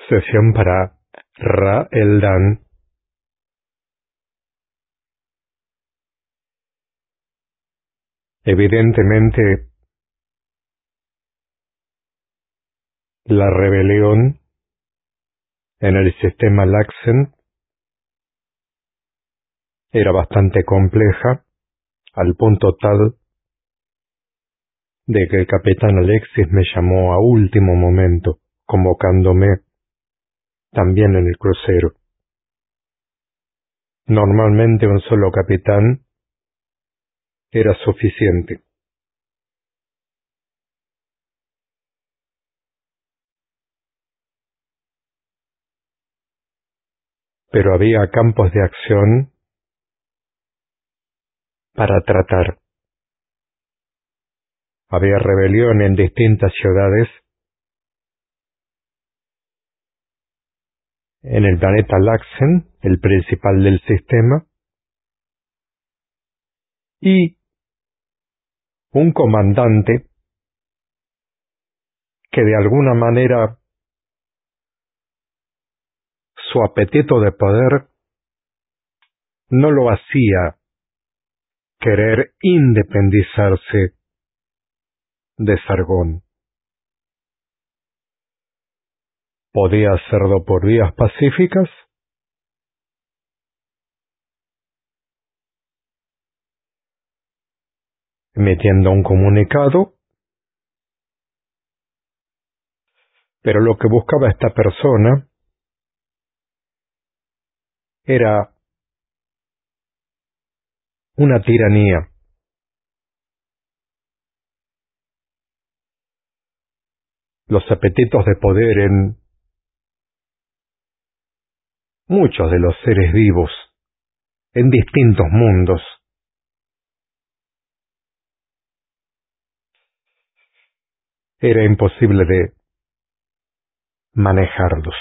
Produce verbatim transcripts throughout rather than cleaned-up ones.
Sesión para Ra Eldán. Evidentemente, la rebelión en el sistema Laxen era bastante compleja, al punto tal de que el capitán Alexis me llamó a último momento, convocándome también en el crucero. Normalmente un solo capitán era suficiente. Pero había campos de acción para tratar. Había rebelión en distintas ciudades en el planeta Laxen, el principal del sistema, y un comandante que de alguna manera su apetito de poder no lo hacía querer independizarse de Sargón. Podía hacerlo por vías pacíficas emitiendo un comunicado, pero lo que buscaba esta persona era una tiranía. Los apetitos de poder en muchos de los seres vivos, en distintos mundos, era imposible de manejarlos.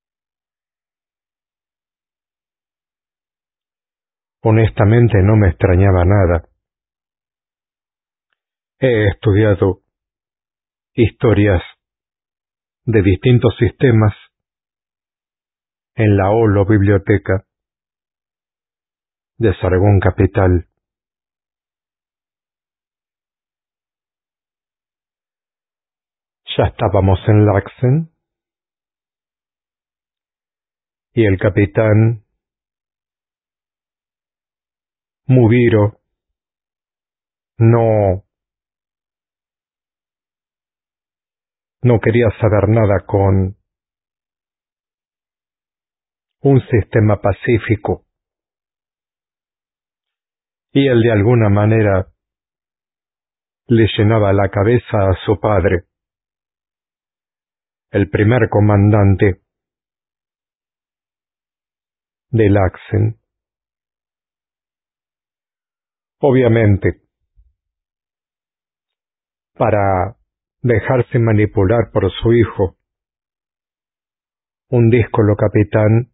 Honestamente no me extrañaba nada. He estudiado historias de distintos sistemas en la Holo Biblioteca de Sargón Capital. Ya estábamos en Laxen y el capitán Mubiro no no quería saber nada con un sistema pacífico, y él de alguna manera le llenaba la cabeza a su padre, el primer comandante de Laxen. Obviamente, para dejarse manipular por su hijo, un díscolo capitán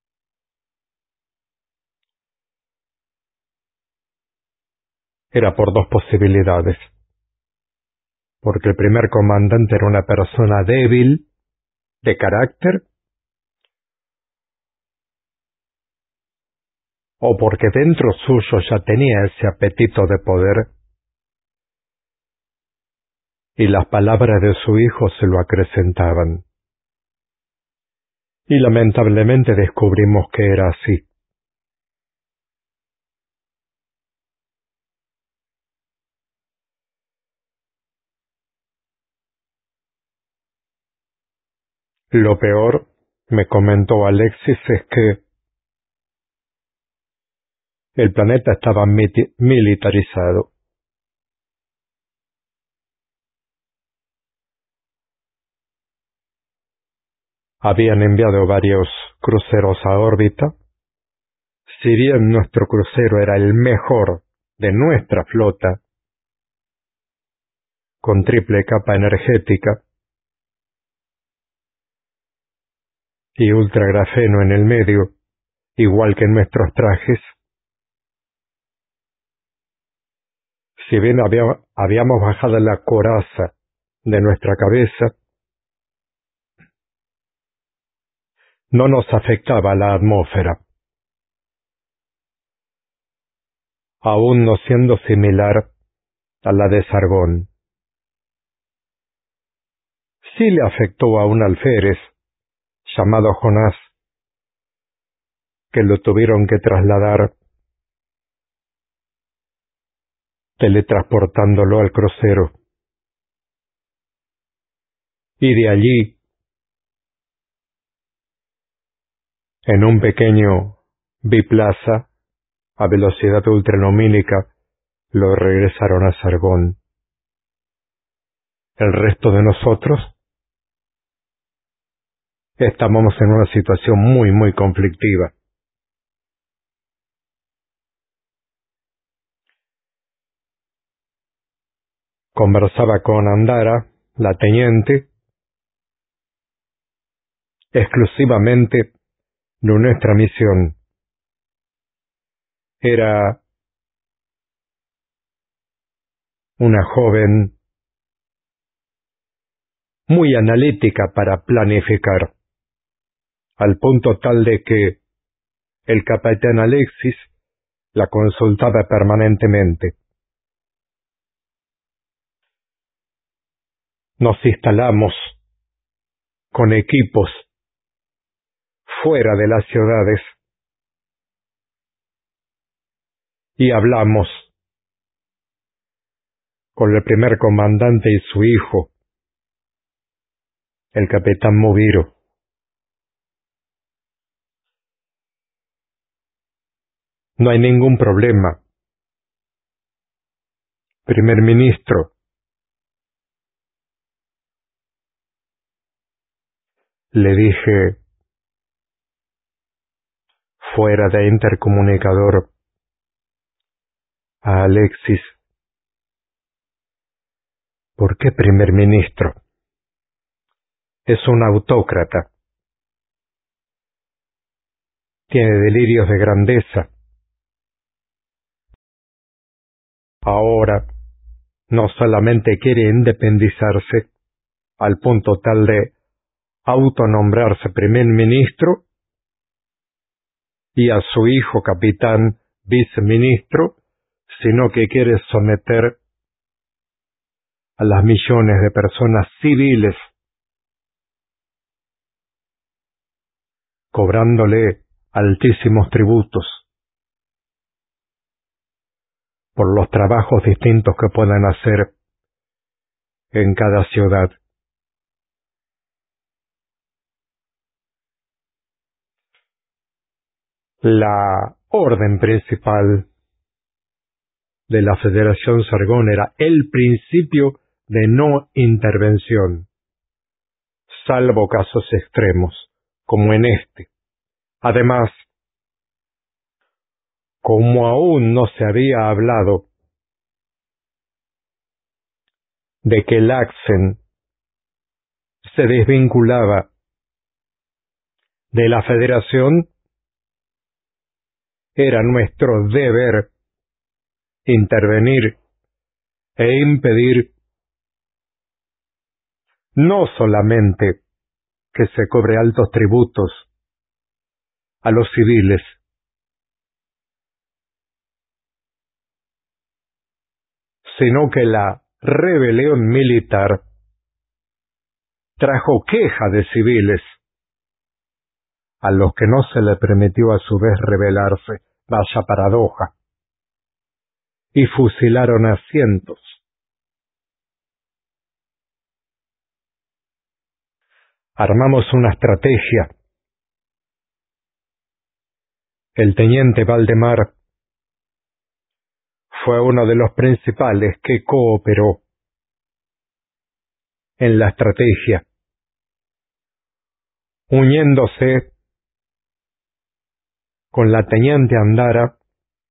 era por dos posibilidades, porque el primer comandante era una persona débil de carácter, o porque dentro suyo ya tenía ese apetito de poder y las palabras de su hijo se lo acrecentaban. Y lamentablemente descubrimos que era así. Lo peor, me comentó Alexis, es que el planeta estaba militarizado. Habían enviado varios cruceros a órbita. Si bien nuestro crucero era el mejor de nuestra flota, con triple capa energética y ultragrafeno en el medio, igual que en nuestros trajes, si bien había, habíamos bajado la coraza de nuestra cabeza, no nos afectaba la atmósfera, aún no siendo similar a la de Sargón. Sí le afectó a un alférez llamado Jonás, que lo tuvieron que trasladar teletransportándolo al crucero. Y de allí, en un pequeño biplaza a velocidad ultralumínica, lo regresaron a Sargón. El resto de nosotros estábamos en una situación muy, muy conflictiva. Conversaba con Andara, la teniente, exclusivamente de nuestra misión. Era una joven muy analítica para planificar, al punto tal de que el capitán Alexis la consultaba permanentemente. Nos instalamos con equipos fuera de las ciudades y hablamos con el primer comandante y su hijo, el capitán Mubiro. No hay ningún problema, primer ministro. Le dije fuera de intercomunicador a Alexis. ¿Por qué primer ministro? Es un autócrata. Tiene delirios de grandeza. Ahora no solamente quiere independizarse al punto tal de autonombrarse primer ministro y a su hijo capitán viceministro, sino que quiere someter a las millones de personas civiles, cobrándole altísimos tributos por los trabajos distintos que puedan hacer en cada ciudad. La orden principal de la Federación Sargón era el principio de no intervención, salvo casos extremos, como en este. Además, como aún no se había hablado de que el Axen se desvinculaba de la Federación, era nuestro deber intervenir e impedir no solamente que se cobre altos tributos a los civiles, sino que la rebelión militar trajo queja de civiles, a los que no se le permitió a su vez rebelarse, vaya paradoja, y fusilaron a cientos. Armamos una estrategia. El teniente Valdemar fue uno de los principales que cooperó en la estrategia, uniéndose con la teniente Andara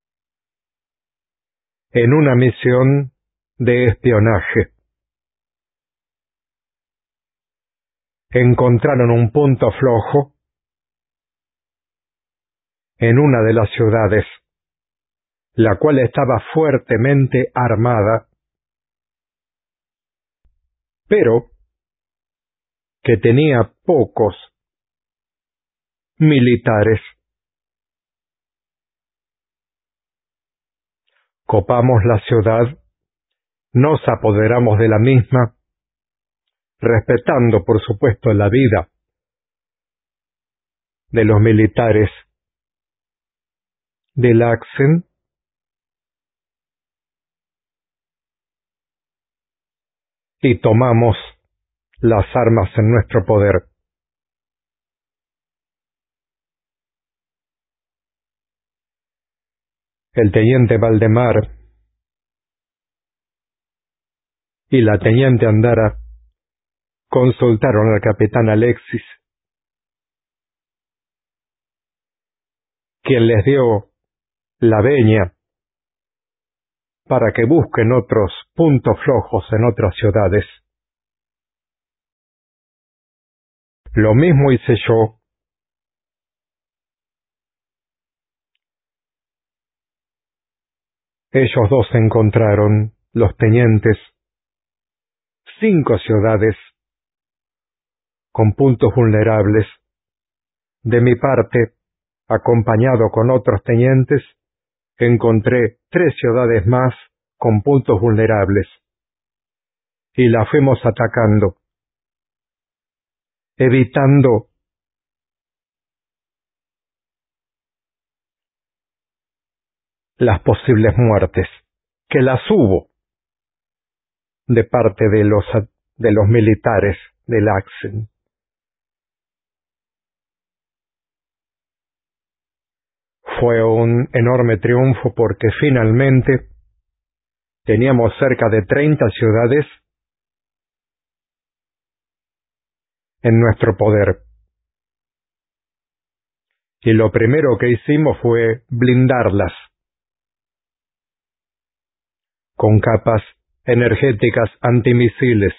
en una misión de espionaje. Encontraron un punto flojo en una de las ciudades, la cual estaba fuertemente armada, pero que tenía pocos militares. Copamos la ciudad, nos apoderamos de la misma, respetando, por supuesto, la vida de los militares del Axen, y tomamos las armas en nuestro poder. El teniente Valdemar y la teniente Andara consultaron al capitán Alexis, quien les dio la veña para que busquen otros puntos flojos en otras ciudades. Lo mismo hice yo. Ellos dos encontraron, los tenientes, cinco ciudades con puntos vulnerables. De mi parte, acompañado con otros tenientes, encontré tres ciudades más con puntos vulnerables, y las fuimos atacando, evitando las posibles muertes, que las hubo de parte de los, de los militares del Axen. Fue un enorme triunfo porque finalmente teníamos cerca de treinta ciudades en nuestro poder. Y lo primero que hicimos fue blindarlas con capas energéticas antimisiles.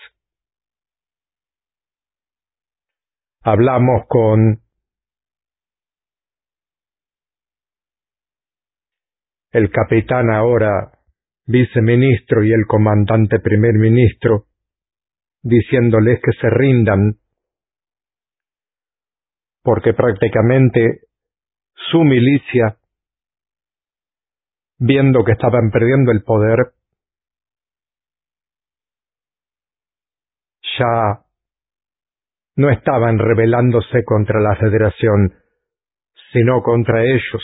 Hablamos con el capitán, ahora viceministro, y el comandante primer ministro, diciéndoles que se rindan, porque prácticamente su milicia, viendo que estaban perdiendo el poder, ya no estaban rebelándose contra la Federación, sino contra ellos.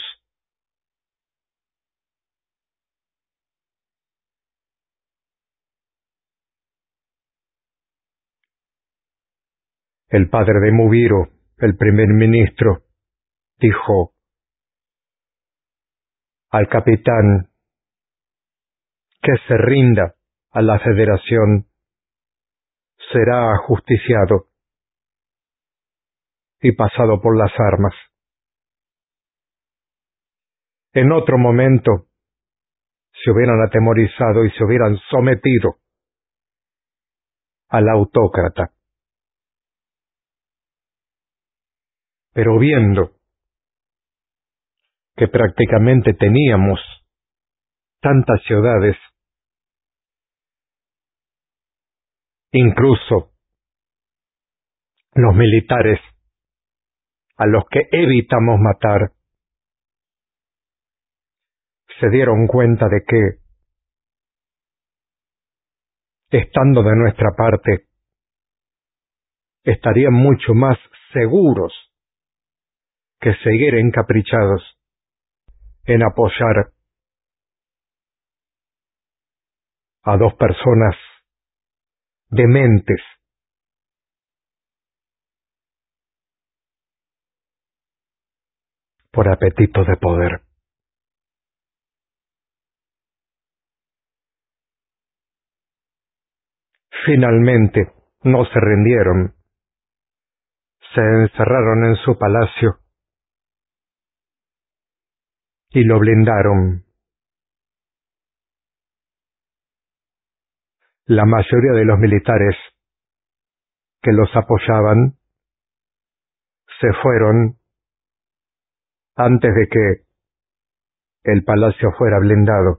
El padre de Mubiro, el primer ministro, dijo al capitán que se rinda a la Federación, será ajusticiado y pasado por las armas. En otro momento se hubieran atemorizado y se hubieran sometido al autócrata. Pero viendo que prácticamente teníamos tantas ciudades, incluso los militares a los que evitamos matar, se dieron cuenta de que, estando de nuestra parte, estarían mucho más seguros que seguir encaprichados en apoyar a dos personas dementes por apetito de poder. Finalmente no se rindieron, se encerraron en su palacio y lo blindaron. La mayoría de los militares que los apoyaban se fueron antes de que el palacio fuera blindado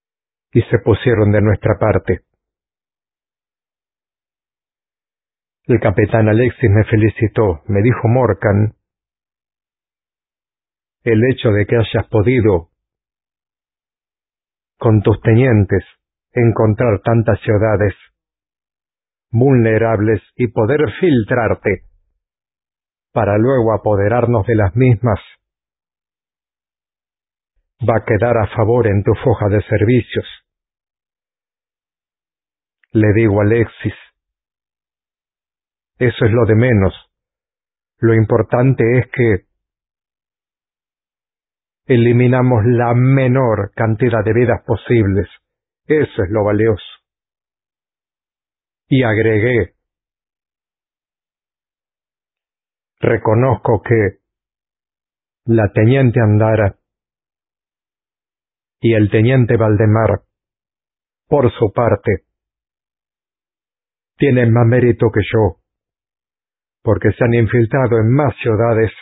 y se pusieron de nuestra parte. El capitán Alexis me felicitó. Me dijo: Morcan, el hecho de que hayas podido, con tus tenientes, encontrar tantas ciudades vulnerables y poder filtrarte para luego apoderarnos de las mismas, va a quedar a favor en tu foja de servicios. Le digo a Alexis: eso es lo de menos. Lo importante es que eliminamos la menor cantidad de vidas posibles. Eso es lo valioso. Y agregué: reconozco que la teniente Andara y el teniente Valdemar, por su parte, tienen más mérito que yo, porque se han infiltrado en más ciudades.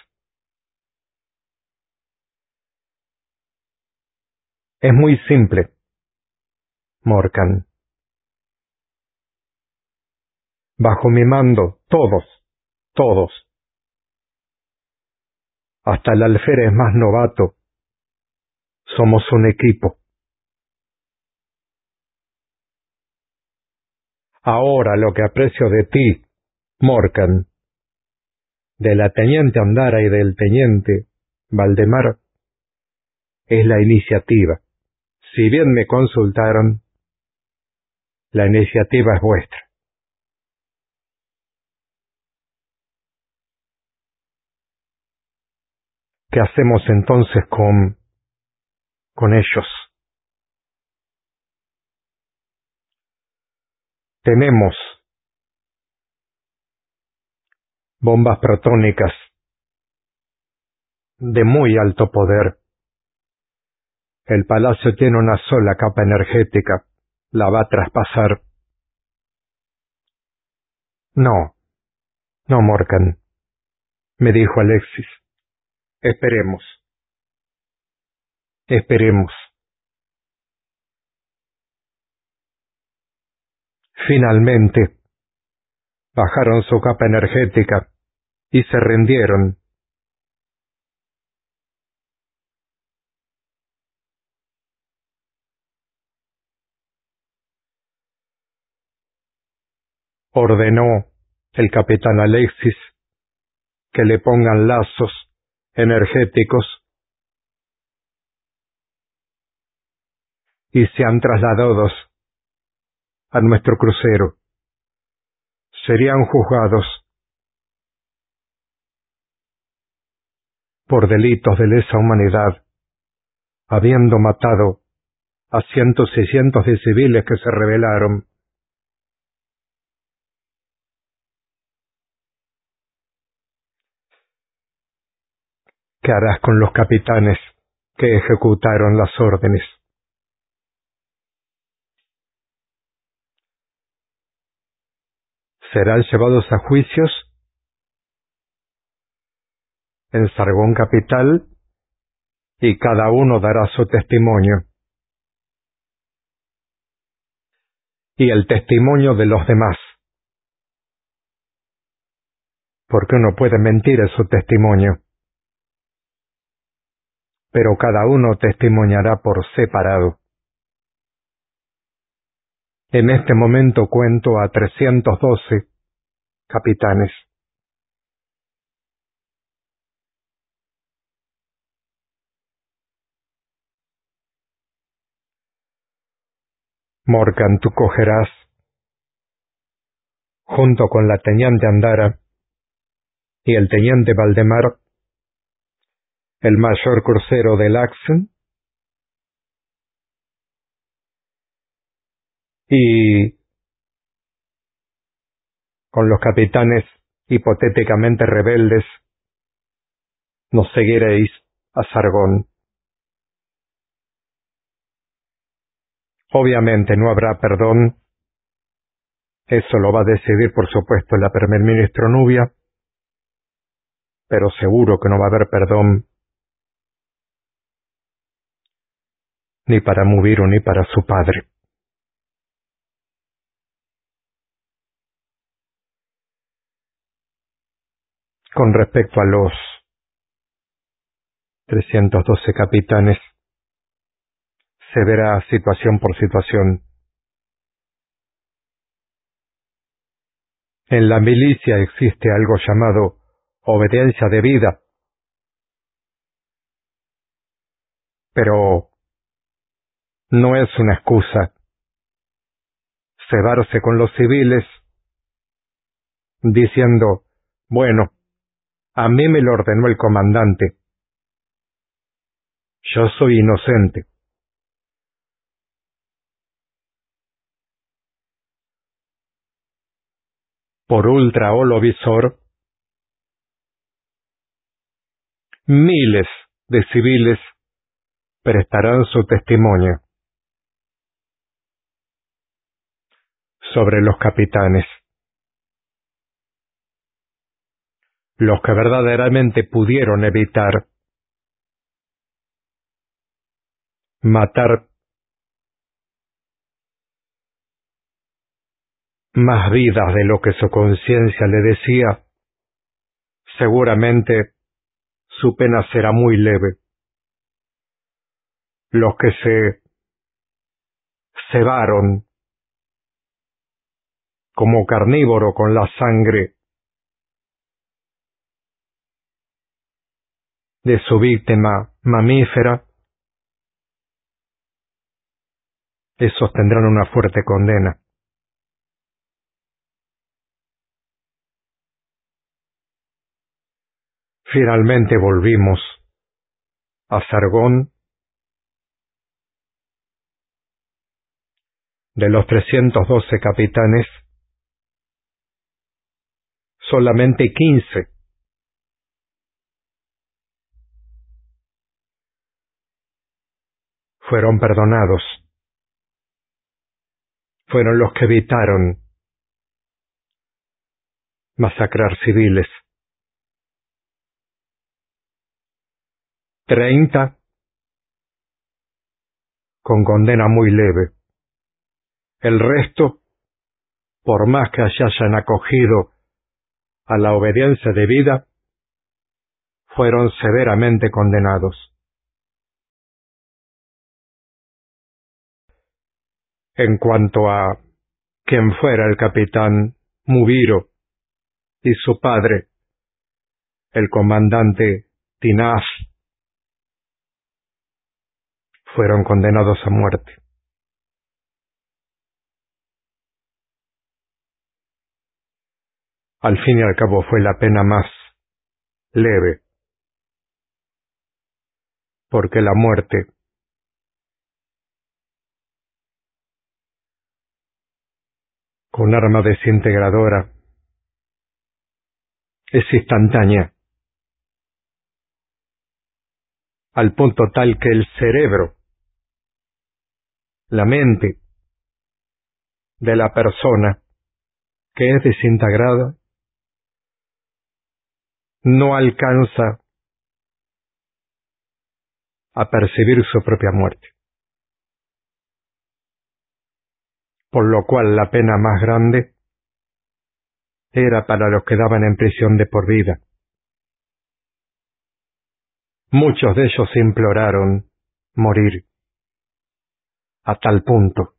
Es muy simple, Morcan. Bajo mi mando, todos, todos, hasta el alférez más novato, somos un equipo. Ahora lo que aprecio de ti, Morcan, de la teniente Andara y del teniente Valdemar, es la iniciativa. Si bien me consultaron, la iniciativa es vuestra. ¿Qué hacemos entonces con, con ellos? Tenemos bombas protónicas de muy alto poder. El palacio tiene una sola capa energética. La va a traspasar. No, no, Morcan, me dijo Alexis. Esperemos. Esperemos. Finalmente, bajaron su capa energética y se rindieron. Ordenó el capitán Alexis que le pongan lazos energéticos y sean trasladados a nuestro crucero. Serían juzgados por delitos de lesa humanidad, habiendo matado a cientos y cientos de civiles que se rebelaron. ¿Qué harás con los capitanes que ejecutaron las órdenes? ¿Serán llevados a juicios en Sargón capital y cada uno dará su testimonio? Y el testimonio de los demás, porque uno puede mentir en su testimonio, pero cada uno testimoniará por separado. En este momento cuento a trescientos doce capitanes. Morcan, tú cogerás, junto con la teniente Andara y el teniente Valdemar, el mayor crucero del Axen, y con los capitanes hipotéticamente rebeldes nos seguiréis a Sargón. Obviamente no habrá perdón, eso lo va a decidir por supuesto la primer ministro Nubia, pero seguro que no va a haber perdón ni para Mubiru ni para su padre. Con respecto a los trescientos doce capitanes, se verá situación por situación. En la milicia existe algo llamado obediencia debida, pero no es una excusa cebarse con los civiles diciendo, bueno, a mí me lo ordenó el comandante, yo soy inocente. Por ultra visor, miles de civiles prestarán su testimonio sobre los capitanes, los que verdaderamente pudieron evitar matar más vidas de lo que su conciencia le decía. Seguramente su pena será muy leve. Los que se cebaron como carnívoro con la sangre de su víctima mamífera, esos tendrán una fuerte condena. Finalmente volvimos a Sargón. De los trescientos doce capitanes, solamente quince fueron perdonados. Fueron los que evitaron masacrar civiles. Treinta con condena muy leve. El resto, por más que hayan acogido a la obediencia debida, fueron severamente condenados. En cuanto a quien fuera el capitán Mubiro y su padre, el comandante Tinás, fueron condenados a muerte. Al fin y al cabo fue la pena más leve, porque la muerte con arma desintegradora es instantánea, al punto tal que el cerebro, la mente de la persona que es desintegrada, no alcanza a percibir su propia muerte. Por lo cual la pena más grande era para los que daban en prisión de por vida. Muchos de ellos imploraron morir a tal punto.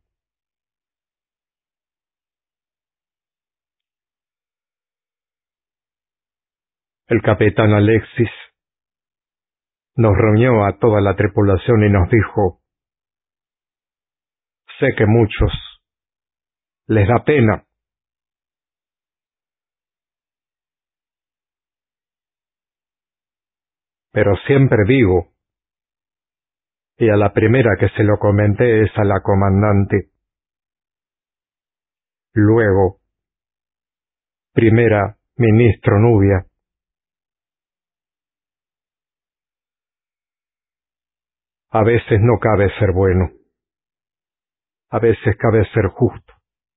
El capitán Alexis nos reunió a toda la tripulación y nos dijo, sé que muchos les da pena, pero siempre digo, y a la primera que se lo comenté es a la comandante. Luego, primera ministro Nubia, a veces no cabe ser bueno, a veces cabe ser justo.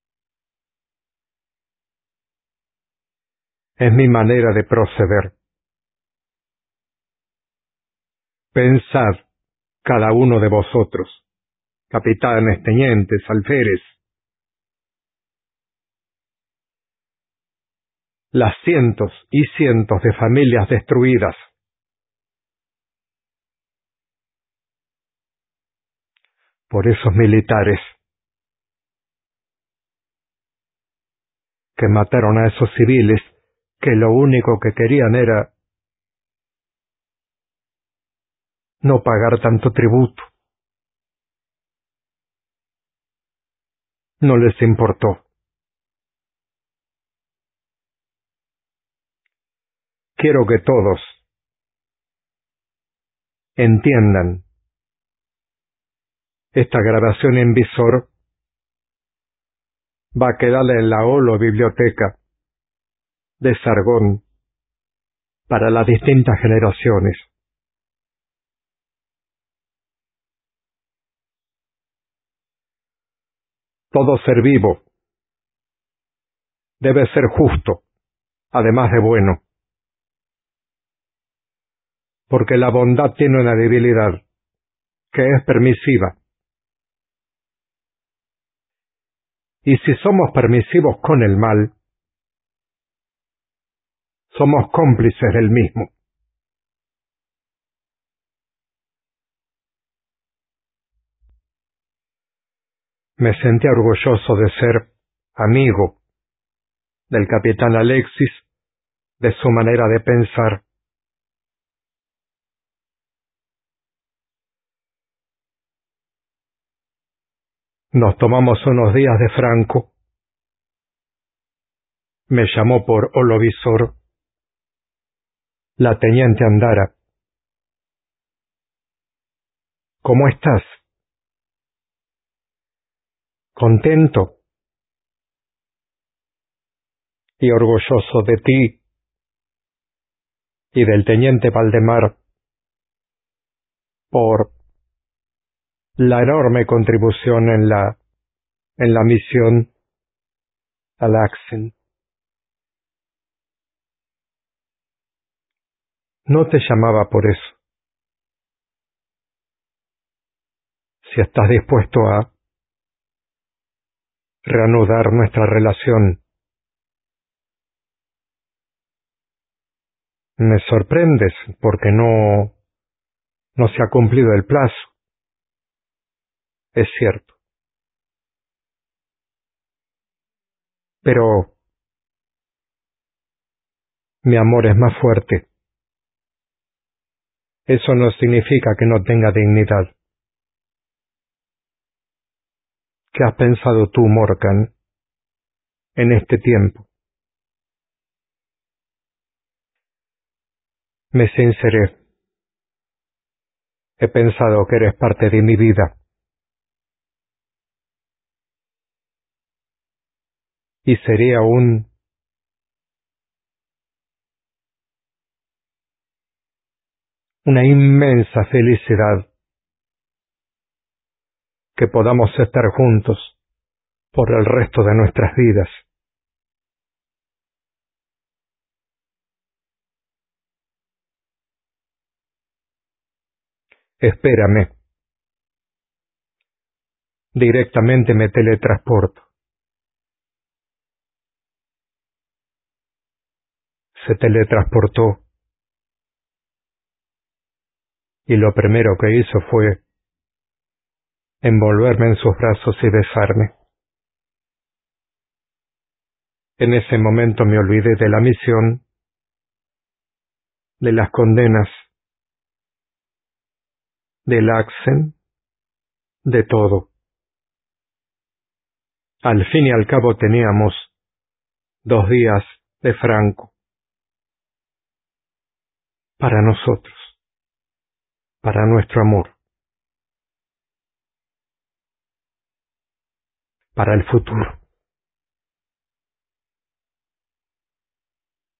Es mi manera de proceder. Pensad, cada uno de vosotros, capitanes, tenientes, alférez, las cientos y cientos de familias destruidas. Por esos militares que mataron a esos civiles que lo único que querían era no pagar tanto tributo. No les importó. Quiero que todos entiendan. Esta grabación en visor va a quedar en la Holo Biblioteca de Sargón para las distintas generaciones. Todo ser vivo debe ser justo, además de bueno, porque la bondad tiene una debilidad, que es permisiva. Y si somos permisivos con el mal, somos cómplices del mismo. Me sentía orgulloso de ser amigo del capitán Alexis, de su manera de pensar. Nos tomamos unos días de Franco. Me llamó por holovisor la teniente Andara. ¿Cómo estás? ¿Contento? Y orgulloso de ti y del teniente Valdemar por la enorme contribución en la, en la misión al Axen. No te llamaba por eso. Si estás dispuesto a reanudar nuestra relación. Me sorprendes porque no, no se ha cumplido el plazo. Es cierto. Pero mi amor es más fuerte. Eso no significa que no tenga dignidad. ¿Qué has pensado tú, Morkan, en este tiempo? Me sinceré. He pensado que eres parte de mi vida. Y sería un... una inmensa felicidad que podamos estar juntos por el resto de nuestras vidas. Espérame. Directamente me teletransporto. Se teletransportó. Y lo primero que hizo fue envolverme en sus brazos y besarme. En ese momento me olvidé de la misión, de las condenas, del Axen, de todo. Al fin y al cabo teníamos dos días de Franco. Para nosotros, para nuestro amor, para el futuro.